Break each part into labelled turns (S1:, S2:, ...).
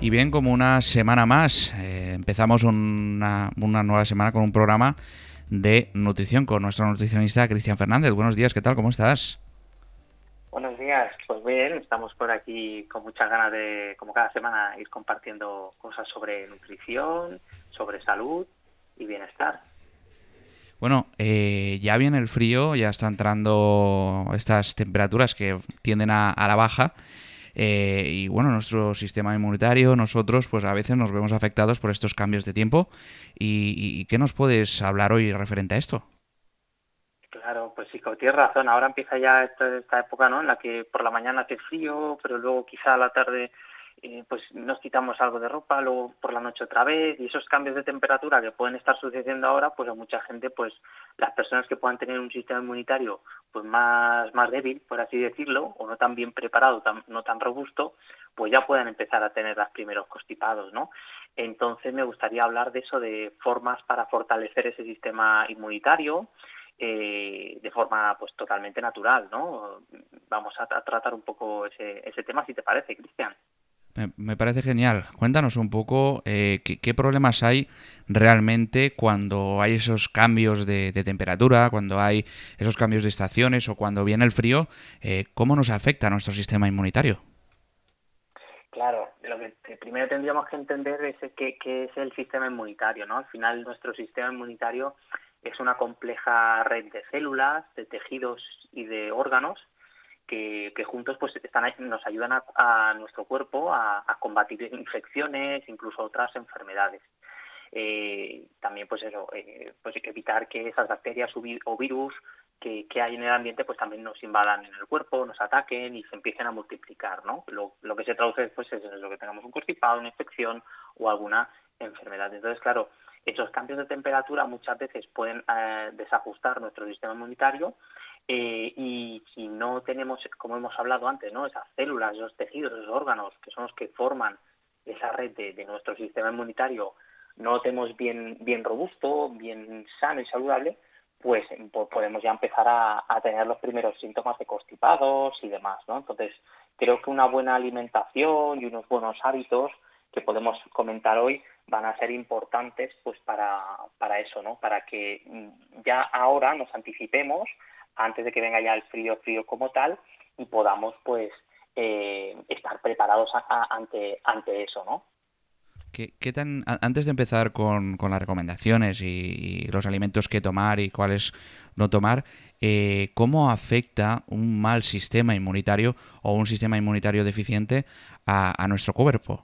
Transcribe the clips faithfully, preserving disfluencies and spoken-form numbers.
S1: aquí bien como una semana más. Eh, empezamos una, una nueva semana con un programa de nutrición con nuestro nutricionista Cristian Fernández. Buenos días, ¿qué tal? ¿Cómo estás?
S2: Buenos días, pues bien, estamos por aquí con muchas ganas de, como cada semana, ir compartiendo cosas sobre nutrición, sobre salud y bienestar.
S1: Bueno, eh, ya viene el frío, ya está entrando estas temperaturas que tienden a, a la baja. Eh, y bueno, nuestro sistema inmunitario, nosotros, pues a veces nos vemos afectados por estos cambios de tiempo. ¿Y, y qué nos puedes hablar hoy referente a esto?
S2: Claro, pues sí, tienes razón, ahora empieza ya esta, esta época, ¿no?, en la que por la mañana hace frío, pero luego quizá a la tarde eh, pues nos quitamos algo de ropa, luego por la noche otra vez, y esos cambios de temperatura que pueden estar sucediendo ahora, pues a mucha gente, pues las personas que puedan tener un sistema inmunitario pues más, más débil, por así decirlo, o no tan bien preparado, tan, no tan robusto, pues ya puedan empezar a tener los primeros constipados, ¿no? Entonces me gustaría hablar de eso, de formas para fortalecer ese sistema inmunitario, eh, de forma pues totalmente natural, ¿no? Vamos a, a tratar un poco ese, ese tema, si te parece, Cristian.
S1: Me, me parece genial. Cuéntanos un poco eh, qué, qué problemas hay realmente cuando hay esos cambios de, de temperatura, cuando hay esos cambios de estaciones o cuando viene el frío, eh, ¿cómo nos afecta a nuestro sistema inmunitario?
S2: Claro, lo que que primero tendríamos que entender es qué, qué es el sistema inmunitario, ¿no? Al final nuestro sistema inmunitario es una compleja red de células, de tejidos y de órganos que, que juntos pues están ahí- nos ayudan a, a nuestro cuerpo a, a combatir infecciones, incluso otras enfermedades. Eh, también pues eso, eh, pues hay que evitar que esas bacterias o, vi- o virus que, que hay en el ambiente pues también nos invadan en el cuerpo, nos ataquen y se empiecen a multiplicar, ¿no? Lo, lo que se traduce después es eso, que tengamos un constipado, una infección o alguna enfermedad. Entonces, claro, esos cambios de temperatura muchas veces pueden eh, desajustar nuestro sistema inmunitario, eh, y si no tenemos, como hemos hablado antes, ¿no?, esas células, esos tejidos, esos órganos que son los que forman esa red de, de nuestro sistema inmunitario, no lo tenemos bien, bien robusto, bien sano y saludable, pues, pues podemos ya empezar a, a tener los primeros síntomas de constipados y demás, ¿no? Entonces, creo que una buena alimentación y unos buenos hábitos que podemos comentar hoy van a ser importantes pues para, para eso, ¿no? Para que mm, ya ahora nos anticipemos antes de que venga ya el frío, frío como tal, y podamos pues eh, estar preparados a, a, ante, ante eso, ¿no?
S1: ¿Qué, qué tan, a- antes de empezar con, con las recomendaciones y, y los alimentos que tomar y cuáles no tomar, eh, ¿cómo afecta un mal sistema inmunitario o un sistema inmunitario deficiente a, a nuestro cuerpo?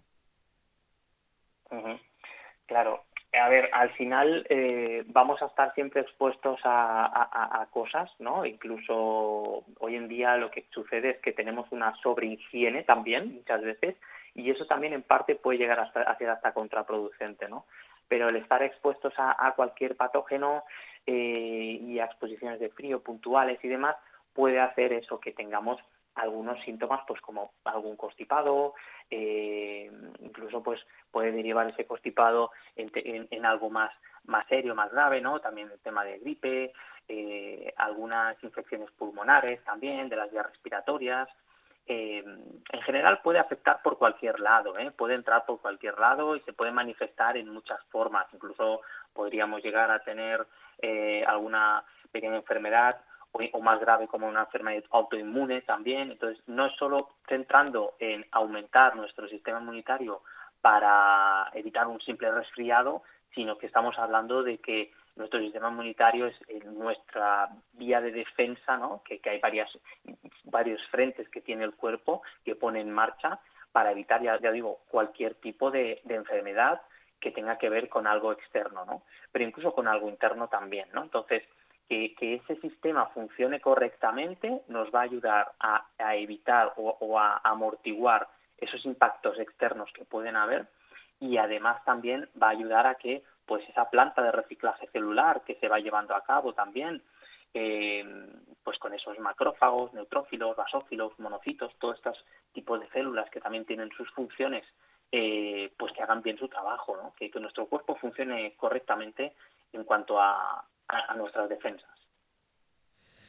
S2: Uh-huh. Claro, a ver, al final eh, vamos a estar siempre expuestos a, a- a cosas, ¿no? Incluso hoy en día lo que sucede es que tenemos una sobrehigiene también, muchas veces, y eso también en parte puede llegar hasta, a ser hasta contraproducente, ¿no? Pero el estar expuestos a, a cualquier patógeno eh, y a exposiciones de frío puntuales y demás, puede hacer eso, que tengamos algunos síntomas, pues como algún constipado, eh, incluso pues puede derivar ese constipado en, en, en algo más, más serio, más grave, ¿no? También el tema de gripe, eh, algunas infecciones pulmonares también, de las vías respiratorias. Eh, en general puede afectar por cualquier lado, ¿eh? Puede entrar por cualquier lado y se puede manifestar en muchas formas. Incluso podríamos llegar a tener eh, alguna pequeña enfermedad o, o más grave como una enfermedad autoinmune también. Entonces no es solo centrando en aumentar nuestro sistema inmunitario para evitar un simple resfriado, sino que estamos hablando de que nuestro sistema inmunitario es nuestra vía de defensa, ¿no? que, que hay varias, varios frentes que tiene el cuerpo que pone en marcha para evitar, ya, ya digo, cualquier tipo de, de enfermedad que tenga que ver con algo externo, ¿no? Pero incluso con algo interno también, ¿no? Entonces, que, que ese sistema funcione correctamente nos va a ayudar a, a evitar o, o a amortiguar esos impactos externos que pueden haber, y además también va a ayudar a que pues esa planta de reciclaje celular que se va llevando a cabo también, eh, pues con esos macrófagos, neutrófilos, basófilos, monocitos, todos estos tipos de células que también tienen sus funciones, eh, pues que hagan bien su trabajo, ¿no? que, que nuestro cuerpo funcione correctamente en cuanto a, a, a nuestras defensas.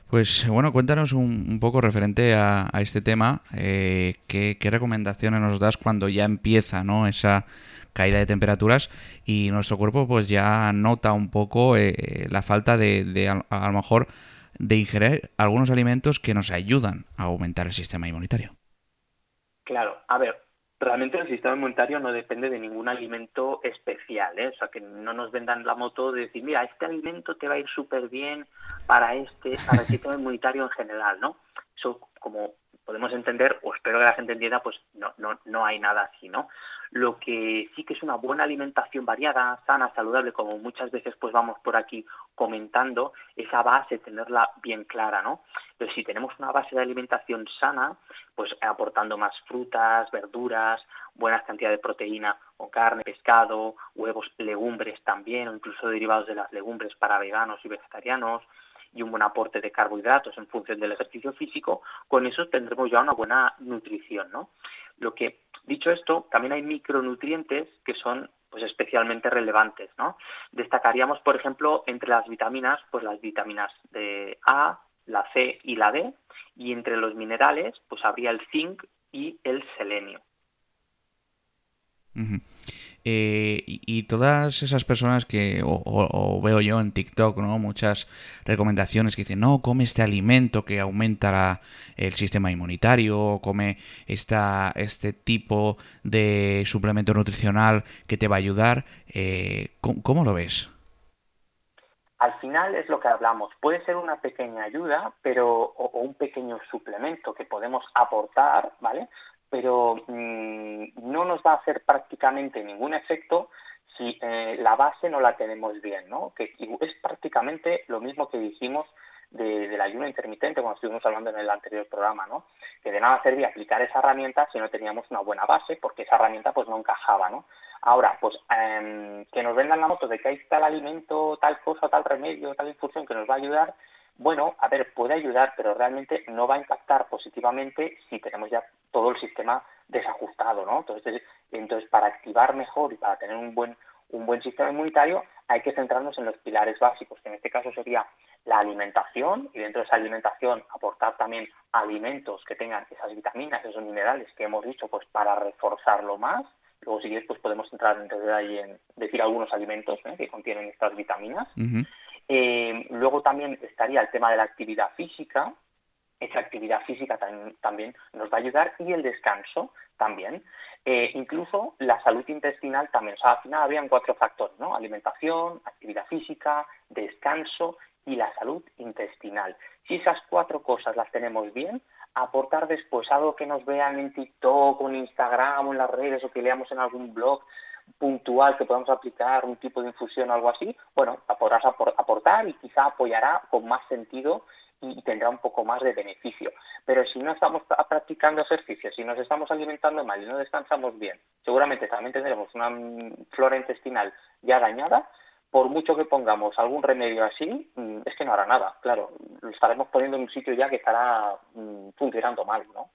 S1: Pues bueno, cuéntanos un, un poco referente a, a este tema, eh, ¿qué, qué recomendaciones nos das cuando ya empieza, ¿no?, esa caída de temperaturas y nuestro cuerpo pues ya nota un poco eh, la falta de, de a, a lo mejor de ingerir algunos alimentos que nos ayudan a aumentar el sistema inmunitario?
S2: Claro, a ver, realmente el sistema inmunitario no depende de ningún alimento especial, ¿eh? O sea, que no nos vendan la moto de decir, mira, este alimento te va a ir súper bien para este, para el sistema inmunitario en general, ¿no? Eso, como podemos entender, o espero que la gente entienda, pues no, no, no hay nada así, ¿no? Lo que sí que es una buena alimentación variada, sana, saludable, como muchas veces pues vamos por aquí comentando, esa base, tenerla bien clara, ¿no? Pero si tenemos una base de alimentación sana, pues aportando más frutas, verduras, buenas cantidades de proteína o carne, pescado, huevos, legumbres también, o incluso derivados de las legumbres para veganos y vegetarianos, y un buen aporte de carbohidratos en función del ejercicio físico, con eso tendremos ya una buena nutrición, ¿no? Lo que, dicho esto, también hay micronutrientes que son pues especialmente relevantes, ¿no? Destacaríamos, por ejemplo, entre las vitaminas, pues las vitaminas de A, la C y la D, y entre los minerales, pues habría el zinc y el selenio.
S1: Ujú. Eh, y, y todas esas personas que, o, o- o veo yo en TikTok, ¿no?, muchas recomendaciones que dicen, no, come este alimento que aumenta la- el sistema inmunitario, o come esta, este tipo de suplemento nutricional que te va a ayudar. Eh, ¿cómo, cómo lo ves?
S2: Al final es lo que hablamos, puede ser una pequeña ayuda, pero o, o un pequeño suplemento que podemos aportar, ¿vale? Pero mmm, no nos va a hacer prácticamente ningún efecto si eh, la base no la tenemos bien, ¿no? Que es prácticamente lo mismo que dijimos de, del ayuno intermitente cuando estuvimos hablando en el anterior programa, ¿no? Que de nada servía aplicar esa herramienta si no teníamos una buena base, porque esa herramienta pues no encajaba, ¿no? Ahora, pues eh, que nos vendan la moto de que hay tal alimento, tal cosa, tal remedio, tal infusión que nos va a ayudar, bueno, a ver, puede ayudar, pero realmente no va a impactar positivamente si tenemos ya todo el sistema desajustado, ¿no? Entonces, entonces para activar mejor y para tener un buen, un buen sistema inmunitario hay que centrarnos en los pilares básicos, que en este caso sería la alimentación, y dentro de esa alimentación aportar también alimentos que tengan esas vitaminas, esos minerales que hemos dicho, pues para reforzarlo más. Luego, si quieres, pues podemos entrar en detalle en decir algunos alimentos, ¿eh?, que contienen estas vitaminas.
S1: Ujú.
S2: Eh, luego también estaría el tema de la actividad física. Esa actividad física tam también nos va a ayudar, y el descanso también. Eh, incluso la salud intestinal también. O sea, al final habrían cuatro factores, ¿no? Alimentación, actividad física, descanso y la salud intestinal. Si esas cuatro cosas las tenemos bien, aportar después algo que nos vean en TikTok o en Instagram o en las redes, o que leamos en algún blog puntual que podamos aplicar, un tipo de infusión o algo así, bueno, podrás aportar y quizá apoyará con más sentido y tendrá un poco más de beneficio. Pero si no estamos practicando ejercicio, si nos estamos alimentando mal y no descansamos bien, seguramente también tendremos una flora intestinal ya dañada. Por mucho que pongamos algún remedio así, es que no hará nada. Claro, lo estaremos poniendo en un sitio ya que estará mmm, funcionando mal, ¿no?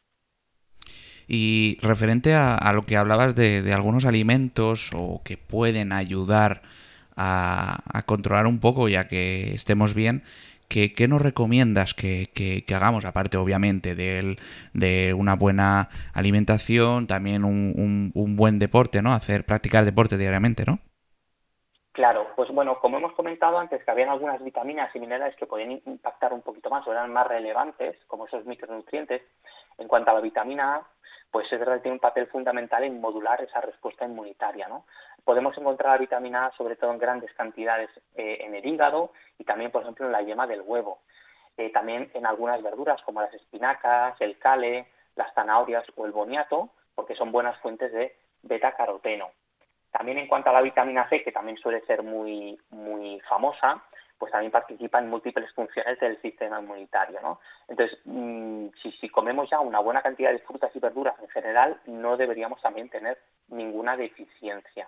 S1: Y referente a, a lo que hablabas de, de algunos alimentos o que pueden ayudar a, a controlar un poco ya que estemos bien, ¿qué, qué nos recomiendas que, que- que hagamos? Aparte, obviamente, del- de una buena alimentación, también un, un- un buen deporte, ¿no? Hacer, practicar deporte diariamente, ¿no?
S2: Claro, pues bueno, como hemos comentado antes, que habían algunas vitaminas y minerales que podían impactar un poquito más o eran más relevantes, como esos micronutrientes. En cuanto a la vitamina A, pues es verdad que tiene un papel fundamental en modular esa respuesta inmunitaria, ¿no? Podemos encontrar la vitamina A sobre todo en grandes cantidades eh, en el hígado y también, por ejemplo, en la yema del huevo. Eh, también en algunas verduras como las espinacas, el cale, las zanahorias o el boniato, porque son buenas fuentes de beta-caroteno. También en cuanto a la vitamina C, que también suele ser muy, muy famosa, pues también participa en múltiples funciones del sistema inmunitario, ¿no? Entonces, mmm, si, si comemos ya una buena cantidad de frutas y verduras en general, no deberíamos también tener ninguna deficiencia.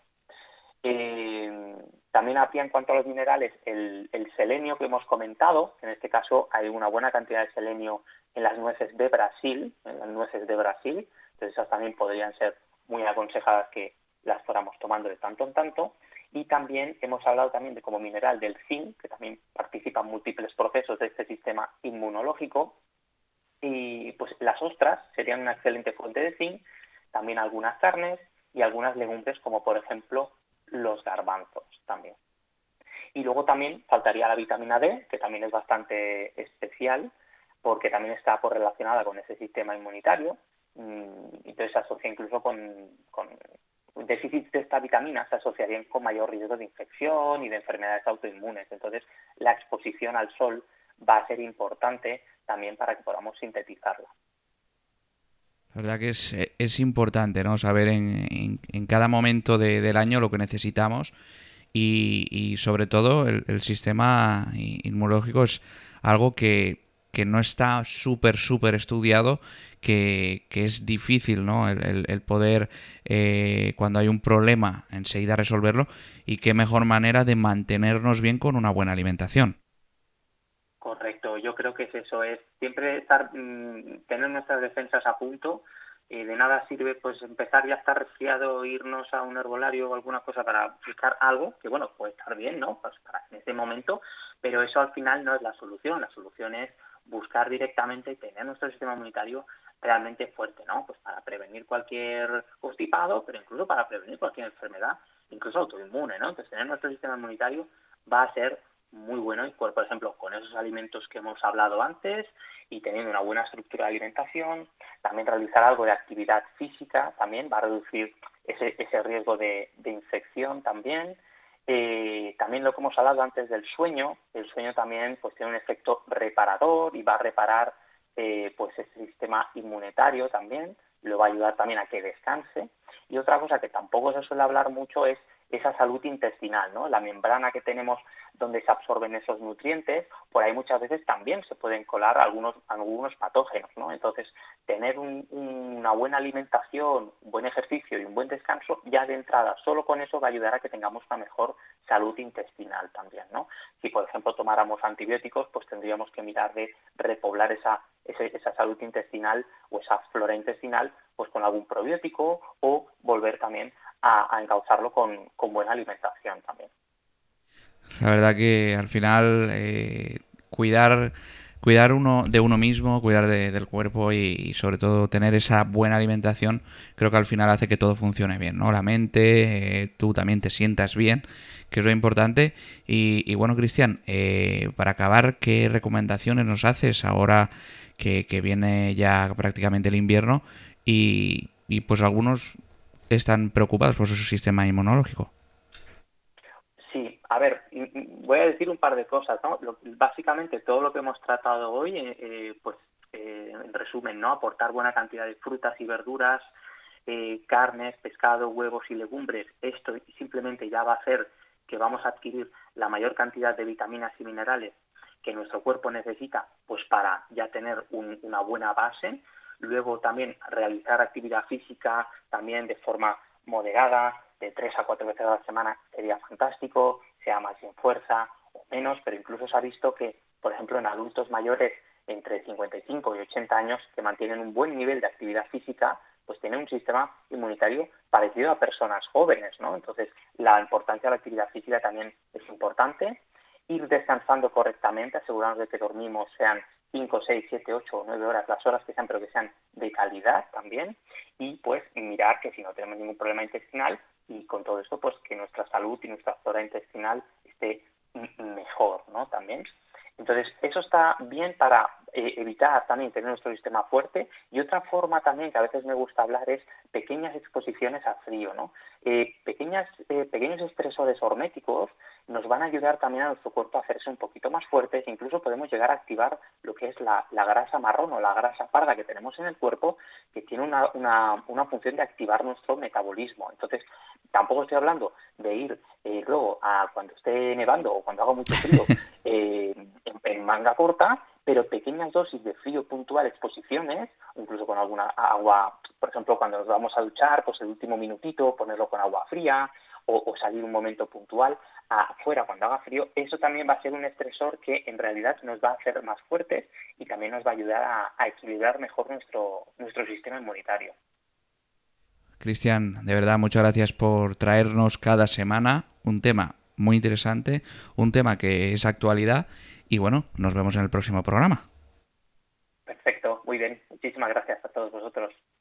S2: Eh, también habría en cuanto a los minerales el, el selenio que hemos comentado, en este caso hay una buena cantidad de selenio en las nueces de Brasil, en las nueces de Brasil, entonces esas también podrían ser muy aconsejadas que las fuéramos tomando de tanto en tanto. Y también hemos hablado también de como mineral del zinc, que también participa en múltiples procesos de este sistema inmunológico. Y pues las ostras serían una excelente fuente de zinc, también algunas carnes y algunas legumbres como por ejemplo los garbanzos también. Y luego también faltaría la vitamina D, que también es bastante especial, porque también está pues, relacionada con ese sistema inmunitario. Entonces se asocia incluso con, con déficits de esta vitamina, se asociarían con mayor riesgo de infección y de enfermedades autoinmunes. Entonces la exposición al sol va a ser importante también para que podamos sintetizarla.
S1: La verdad que es, es importante, ¿no? Saber en, en, en cada momento de, del año lo que necesitamos y, y sobre todo el, el sistema inmunológico es algo que, que no está súper, súper estudiado, que, que es difícil, ¿no? El, el, el poder, eh, cuando hay un problema, enseguida resolverlo y qué mejor manera de mantenernos bien con una buena alimentación.
S2: Correcto, yo creo que es eso, es siempre estar, mmm, tener nuestras defensas a punto. Eh, de nada sirve pues empezar ya a estar resfriado, irnos a un herbolario o alguna cosa para buscar algo, que bueno, puede estar bien, ¿no? Pues para en ese momento, pero eso al final no es la solución, la solución es buscar directamente y tener nuestro sistema inmunitario realmente fuerte, ¿no? Pues para prevenir cualquier constipado, pero incluso para prevenir cualquier enfermedad, incluso autoinmune, ¿no? Entonces tener nuestro sistema inmunitario va a ser muy bueno y por, por ejemplo con esos alimentos que hemos hablado antes y teniendo una buena estructura de alimentación, también realizar algo de actividad física también va a reducir ese, ese riesgo de, de infección también. Eh, también lo que hemos hablado antes del sueño, el sueño también pues tiene un efecto reparador y va a reparar eh, pues ese sistema inmunitario también, lo va a ayudar también a que descanse. Y otra cosa que tampoco se suele hablar mucho es esa salud intestinal, ¿no? La membrana que tenemos donde se absorben esos nutrientes, por ahí muchas veces también se pueden colar algunos, algunos patógenos, ¿no? Entonces, tener un, una buena alimentación, un buen ejercicio y un buen descanso, ya de entrada, solo con eso va a ayudar a que tengamos una mejor salud intestinal también, ¿no? Si, por ejemplo, tomáramos antibióticos, pues tendríamos que mirar de repoblar esa, esa, esa salud intestinal o esa flora intestinal pues con algún probiótico o volver también a, a encauzarlo con, con buena alimentación también.
S1: La verdad que al final eh, cuidar, cuidar uno de uno mismo, cuidar de, del cuerpo y, y sobre todo tener esa buena alimentación, creo que al final hace que todo funcione bien, ¿no? La mente, eh, tú también te sientas bien, que es lo importante. Y, y bueno, Cristian, eh, para acabar, ¿qué recomendaciones nos haces ahora que, que viene ya prácticamente el invierno? Y, y pues algunos están preocupados por su sistema inmunológico.
S2: Sí, a ver, voy a decir un par de cosas, ¿no? Lo, básicamente todo lo que hemos tratado hoy, eh, eh, pues eh, en resumen, ¿no? Aportar buena cantidad de frutas y verduras, eh, carnes, pescado, huevos y legumbres. Esto simplemente ya va a hacer que vamos a adquirir la mayor cantidad de vitaminas y minerales que nuestro cuerpo necesita, pues para ya tener un, una buena base. Luego también realizar actividad física también de forma moderada, de tres a cuatro veces a la semana sería fantástico, sea más sin fuerza o menos, pero incluso se ha visto que, por ejemplo, en adultos mayores entre cincuenta y cinco y ochenta años que mantienen un buen nivel de actividad física, pues tienen un sistema inmunitario parecido a personas jóvenes, ¿no? Entonces, la importancia de la actividad física también es importante. Ir descansando correctamente, asegurarnos de que dormimos sean cinco, seis, siete, ocho o nueve horas, las horas que sean, pero que sean de calidad también. Y pues mirar que si no tenemos ningún problema intestinal y con todo esto, pues que nuestra salud y nuestra flora intestinal esté mejor, ¿no? También. Entonces, eso está bien para eh, evitar también tener nuestro sistema fuerte. Y otra forma también que a veces me gusta hablar es pequeñas exposiciones a frío, ¿no? Eh, pequeñas, eh, pequeños estresores horméticos nos van a ayudar también a nuestro cuerpo a hacerse un poquito más fuertes. Incluso podemos llegar a activar lo que es la, la grasa marrón o la grasa parda que tenemos en el cuerpo, que tiene una, una, una función de activar nuestro metabolismo. Entonces, tampoco estoy hablando de ir eh, luego a cuando esté nevando o cuando haga mucho frío eh, en, en manga corta, pero pequeñas dosis de frío puntual, exposiciones, incluso con alguna agua, por ejemplo, cuando nos vamos a duchar, pues el último minutito, ponerlo con agua fría o, o salir un momento puntual afuera cuando haga frío, eso también va a ser un estresor que en realidad nos va a hacer más fuertes y también nos va a ayudar a, a equilibrar mejor nuestro, nuestro sistema inmunitario.
S1: Cristian, de verdad, muchas gracias por traernos cada semana un tema muy interesante, un tema que es actualidad y bueno, nos vemos en el próximo programa.
S2: Perfecto, muy bien. Muchísimas gracias a todos vosotros.